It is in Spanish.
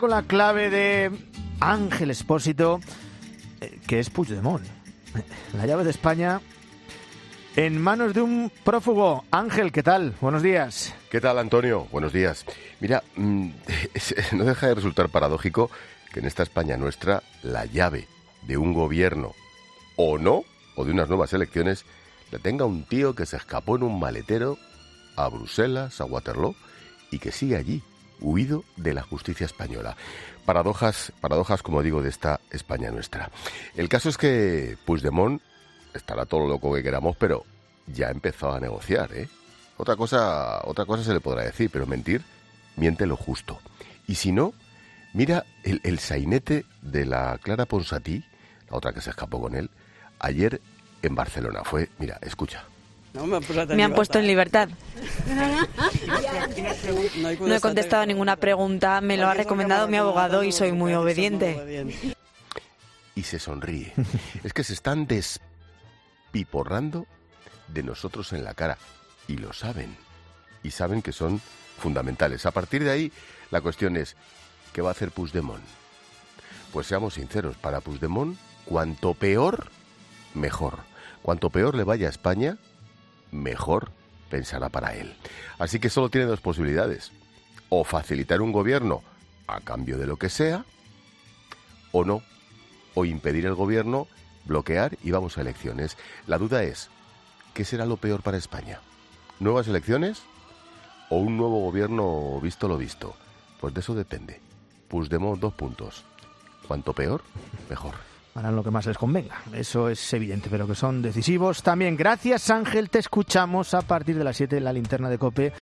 Con la clave de Ángel Expósito, que es Puigdemont. La llave de España en manos de un prófugo. Ángel, ¿qué tal? Buenos días. ¿Qué tal, Antonio? Buenos días. Mira, no deja de resultar paradójico que en esta España nuestra la llave de un gobierno, o no, o de unas nuevas elecciones, la tenga un tío que se escapó en un maletero a Bruselas, a Waterloo, y que sigue allí, huido de la justicia española. Paradojas, como digo, de esta España nuestra. El caso es que Puigdemont estará todo lo loco que queramos, pero ya empezó a negociar, ¿eh? Otra cosa se le podrá decir, pero mentir, miente lo justo. Y si no, mira el sainete de la Clara Ponsatí, la otra que se escapó con él, ayer en Barcelona. Mira, escucha. No, me han puesto en libertad. No he contestado ninguna pregunta, me lo ha recomendado mi abogado y soy muy obediente. Y se sonríe. Es que se están despiporrando de nosotros en la cara. Y lo saben. Y saben que son fundamentales. A partir de ahí, la cuestión es, ¿qué va a hacer Puigdemont? Pues seamos sinceros, para Puigdemont, cuanto peor, mejor. Cuanto peor le vaya a España, mejor pensará para él. Así que solo tiene dos posibilidades. O facilitar un gobierno a cambio de lo que sea, o no. O impedir el gobierno, bloquear y vamos a elecciones. La duda es, ¿qué será lo peor para España? ¿Nuevas elecciones? ¿O un nuevo gobierno visto lo visto? Pues de eso depende. Puigdemont, 2 puntos. Cuanto peor, mejor. Harán lo que más les convenga, eso es evidente, pero que son decisivos también. Gracias, Ángel, te escuchamos a partir de las 7 en la linterna de COPE.